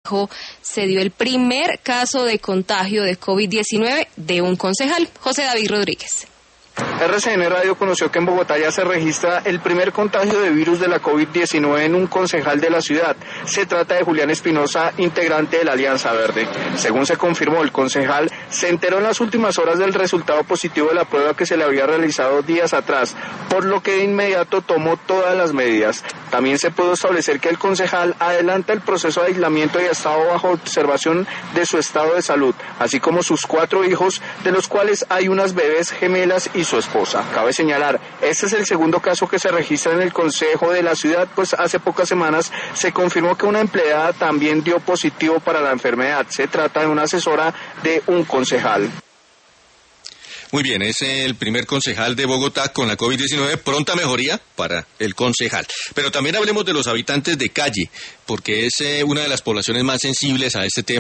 se dio el primer caso de contagio de COVID-19 de un concejal, José David Rodríguez. RCN Radio conoció que en Bogotá ya se registra el primer contagio de virus de la COVID-19 en un concejal de la ciudad. Se trata de Julián Espinosa, integrante de la Alianza Verde. Según se confirmó, el concejal se enteró en las últimas horas del resultado positivo de la prueba que se le había realizado días atrás, por lo que de inmediato tomó todas las medidas. También se pudo establecer que el concejal adelanta el proceso de aislamiento y ha estado bajo observación de su estado de salud, así como sus 4 hijos, de los cuales hay unas bebés gemelas y su esposa. Cabe señalar, este es el segundo caso que se registra en el Consejo de la ciudad, pues hace pocas semanas se confirmó que una empleada también dio positivo para la enfermedad. Se trata de una asesora de un concejal. Muy bien, es el primer concejal de Bogotá con la COVID-19, pronta mejoría para el concejal. Pero también hablemos de los habitantes de calle, porque es una de las poblaciones más sensibles a este tema.